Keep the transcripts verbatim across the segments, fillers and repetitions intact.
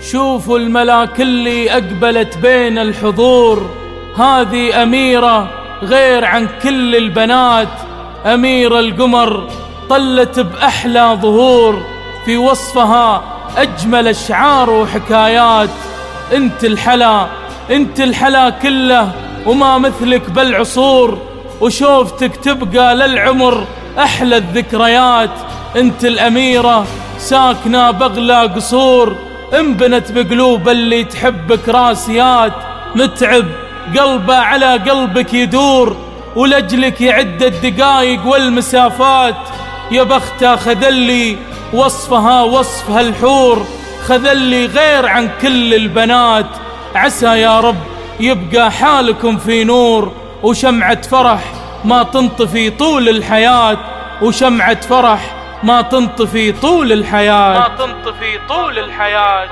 شوفوا الملاك اللي أقبلت بين الحضور، هذه أميرة غير عن كل البنات، أميرة القمر طلت بأحلى ظهور، في وصفها أجمل أشعار وحكايات. انت الحلا انت الحلا كله وما مثلك بالعصور، وشوفتك تبقى للعمر أحلى الذكريات. انت الأميرة ساكنة بغلى قصور، انبنت بقلوب اللي تحبك راسيات. متعب قلبه على قلبك يدور، ولجلك يعد الدقايق والمسافات. يا بختها خذلي وصفها وصف هالحور، خذلي غير عن كل البنات. عسى يا رب يبقى حالكم في نور، وشمعة فرح ما تنطفي طول الحياة، وشمعة فرح ما تنطفي طول الحياة، ما تنطفي طول الحياة.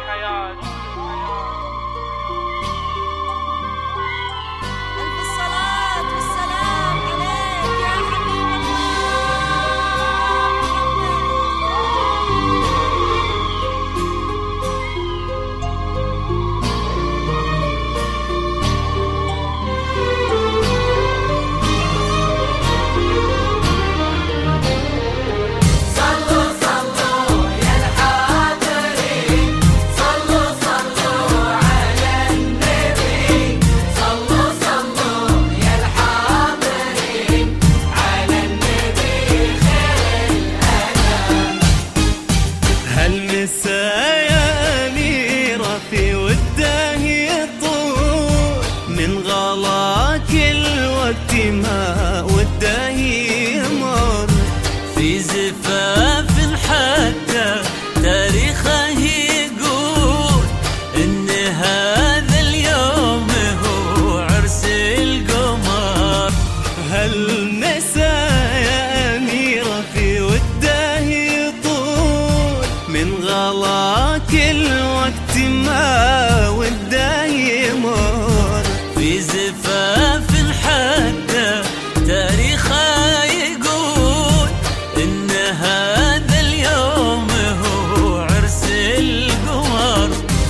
ما وده يمر في زفاف حتى تاريخه يقول إن هذا اليوم هو عرس القمر. هل نسى يا أميرة في وده يطول، من غلاك الوقت ما وده يمر في زفاف حتى تاريخه يقول إن هذا اليوم هو عرس القمر.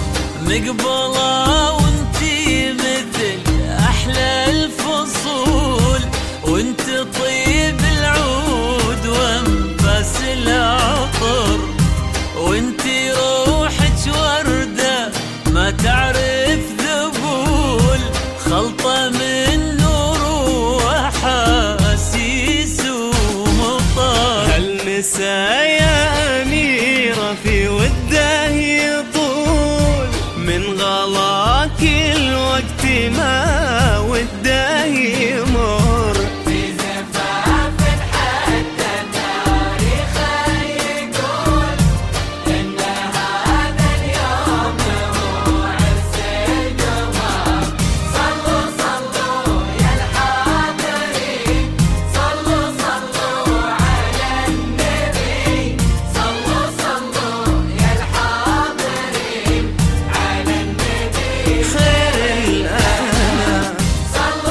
مقبلة وانتي مثل أحلى الفصول، وانت طيب العود وانفاس العطر، وانتي روحك وردة ما تعرف ذبول، خلطة من يا أميرة في وده يطول، من غلاك الوقت ما وده يمر في زفاف حتى تاريخه يقول إن هذا اليوم هو عرس القمر. صلوا صلوا يا الحاضرين، صلوا صلوا على النبي، صلوا صلوا يا الحاضرين على النبي خير الأنام.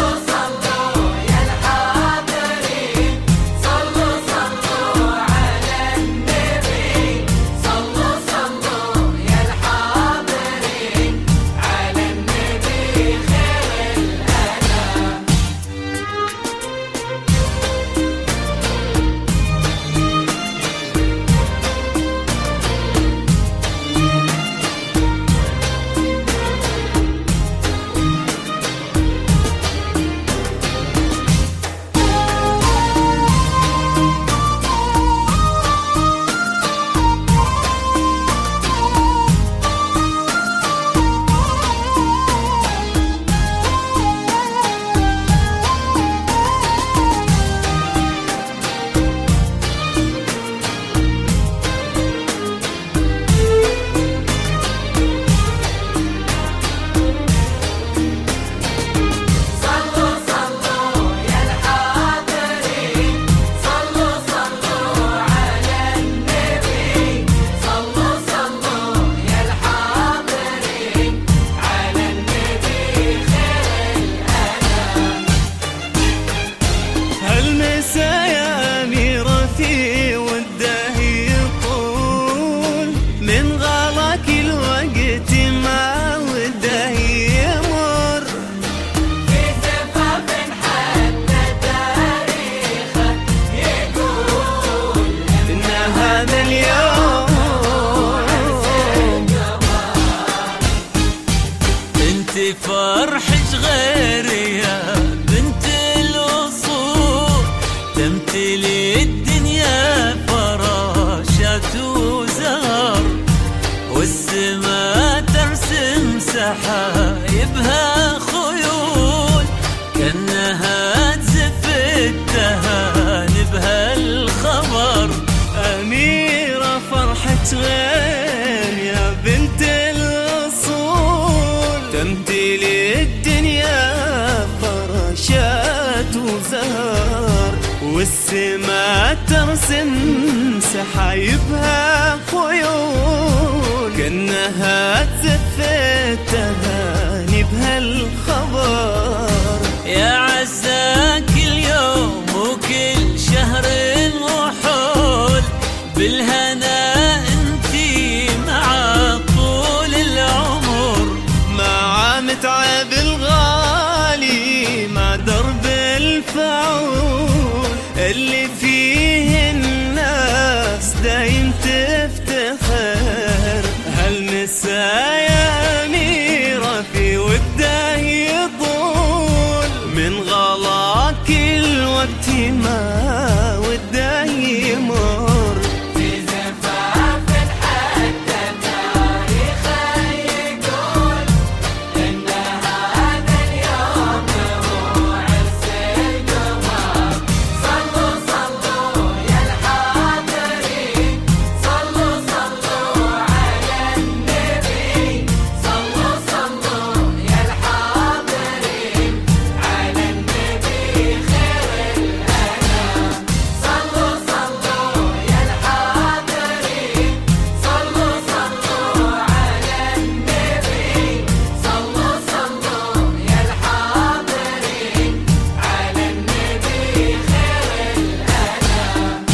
مالكش غير يا بنت الأصول، تمثيلي الدنيا فراشات وزهر، والسما ترسم سحايبها خيول، كأنها تزف التهاني بهالخبر. يا عساك اليوم وكل شهر وحول، بالهنا انتي مع طول العمر، مع متعب الغالي مع درب الفعول، اللي فيه الناس دايم تفتخر. هالنساء يا أميرة في وده يطول، من غلاك الوقت ما وده يمر، في زفاف حتى تاريخه يقول إن هذا اليوم هو عرس القمر. صلوا صلوا يا الحاضرين، صلوا صلوا على النبي، صلوا صلوا يا الحاضرين على النبي خير الأنام. صلوا صلوا يا الحاضرين، صلوا صلوا على النبي، صلوا صلوا يا الحاضرين على النبي خير الأنام.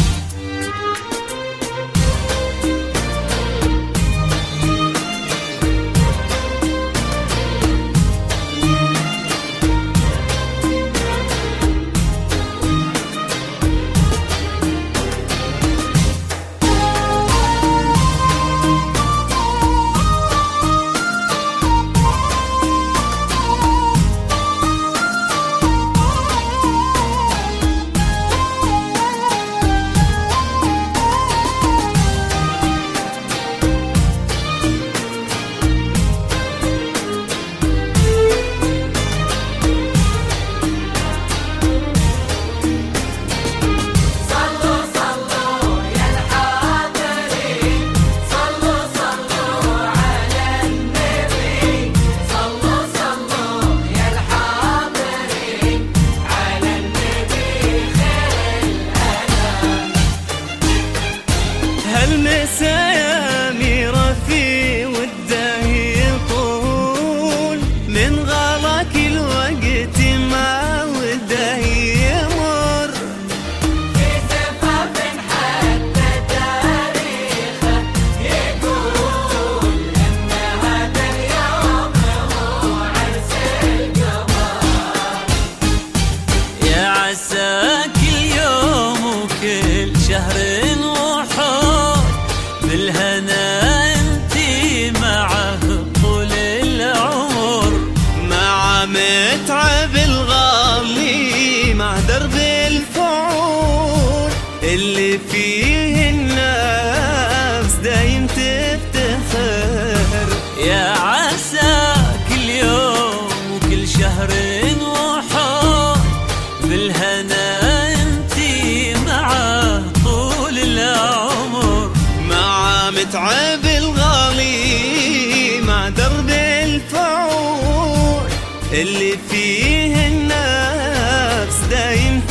صلوا صلوا يا الحاضرين، صلوا صلوا على النبي، صلوا صلوا يا الحاضرين على النبي خير الأنام. هالمساء يا أميرة في وده يطول، من غلاك الوقت ما وده يمر، في زفاف حتى تاريخه يقول إن هذا اليوم هو عرس القمر. يا عساك اليوم وكل شهر وحول، بالهنا انتي معه طول العمر، مع متعب الغالي مع درب الفعول، اللي فيه الناس دايم تفتخر. يا عساك اليوم وكل شهر وحول، بالهنا انتي معه طول العمر، مع متعب الغالي مع درب الفعول، اللي فيه النفس دايم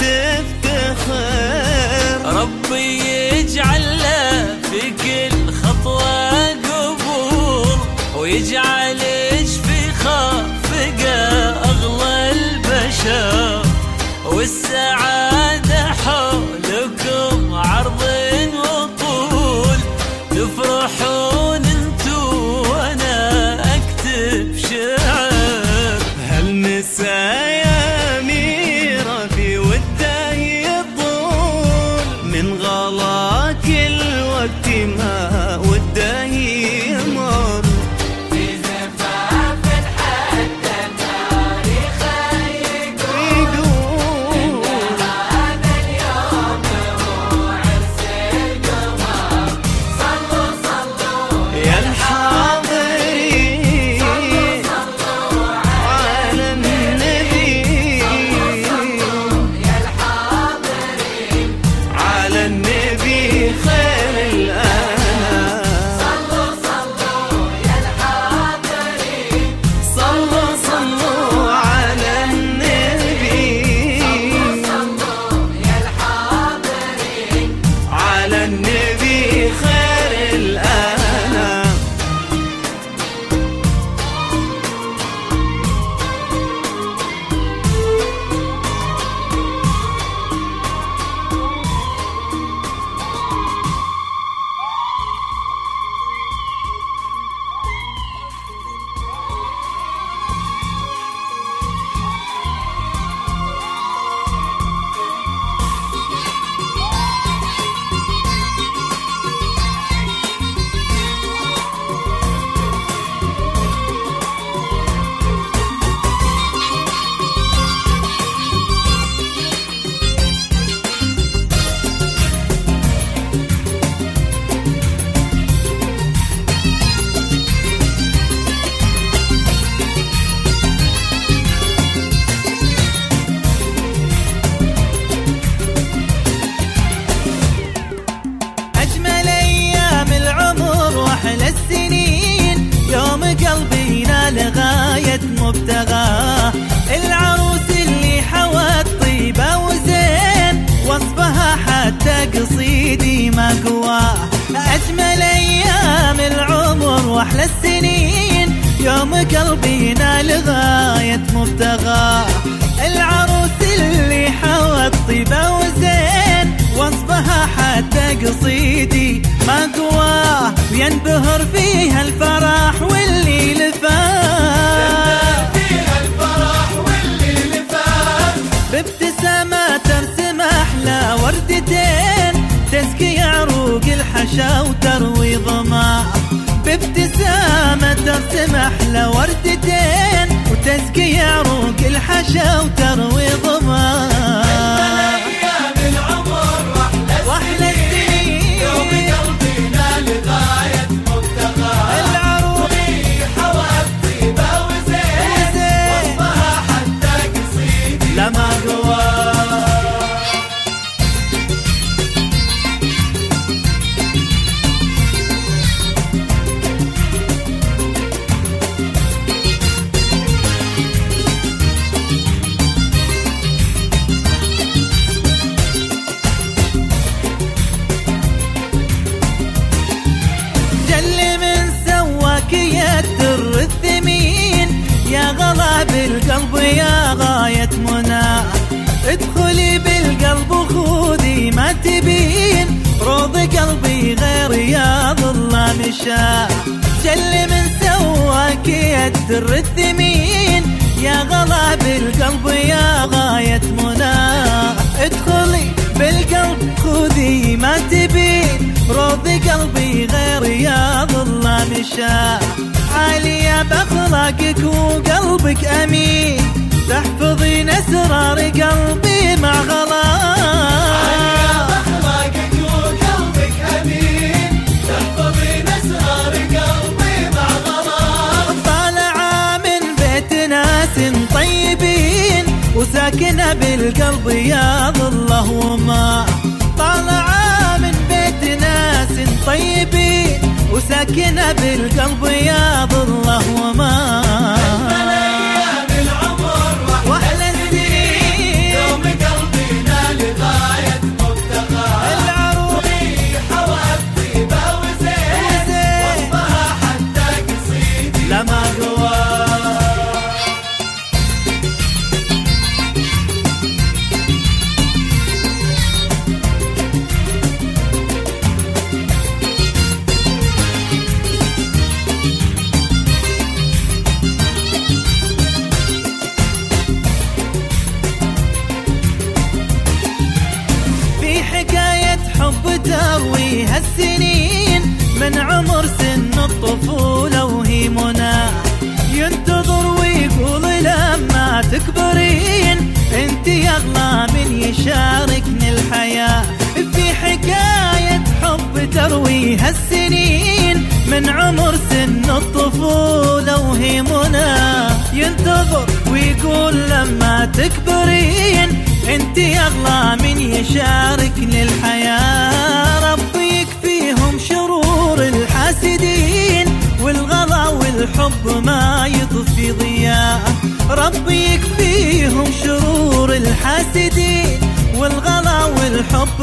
تفتخر. ربي يجعل له في كل خطوة قبول، ويجعلش في خافقه أغلى البشر، والسعادة حولكم عرض وطول، تفرحون انتو وانا اكتب شعر. هالمساء يا أميرة في وده يطول، من غلاك الوقت ما وده يمر، في زفاف حتى تاريخه يقول إن هذا اليوم هو عرس القمر. صلوا صلوا يا الحاضرين صلوا على النبي، يا الحاضرين على النبي خير الأنام. النبي خير الأنام. لغاية مبتغاه العروس اللي حوت طيبة وزين وصفها حتى قصيدي ما قواه. أجمل أيام العمر وأحلى السنين يوم قلبينا لغاية مبتغاه العروس اللي حوت طيبة وزين وصفها حتى قصيدي ما قواه. وينبهر فيها الفرح واللي لفاه بابتسامة ترسم أحلى وردتين تزكي عروق الحشا وتروي ظما. بابتسامة ترسم أحلى وردتين وتزكي عروق الحشا وتروي ظما. واحلى السنين يوم قلبنا لغاية مبتغاه العروس حوت طيبة وزين وصفها حتى قصيدي لما قواه. الدر الثمين يا غلا بالقلب يا غاية منى. ادخلي بالقلب وخذي ما تبين روض قلبي غير رياض الله مشى. جل من سواك يا الدر الثمين يا غلا بالقلب يا غاية منى. ادخلي بالقلب خذي ما تبين روض قلبي غير رياض الله مشى. عالية بأخلاقك وقلبك أمين تحفظين أسرار قلبي مع غلاء. عالية بأخلاقك وقلبك أمين تحفظين أسرار قلبي مع غلاء. طالعة من بيت ناس طيبين وساكنة بالقلب يا ظله وما. طالعة من بيت ناس طيبين وساكنة بالقلب يا ظله وما. أجمل أيام العمر وأحلى السنين يوم قلبنا لغاية مبتغاه العروس حوت طيبة وزين وصفها حتى قصيدي لما قواه. تروي هالسنين من عمر سن الطفولة وهي منى. ينتظر ويقول لما تكبرين انت اغلى من يشاركني الحياة. في حكاية حب تروي هالسنين من عمر سن الطفولة وهي منى. ينتظر ويقول لما تكبرين انت اغلى من يشاركني الحياة. ربي يكفيهم شرور الحاسدين والغلا والحب ما يطفي ضياء. ربي يكفيهم شرور الحاسدين والغلا والحب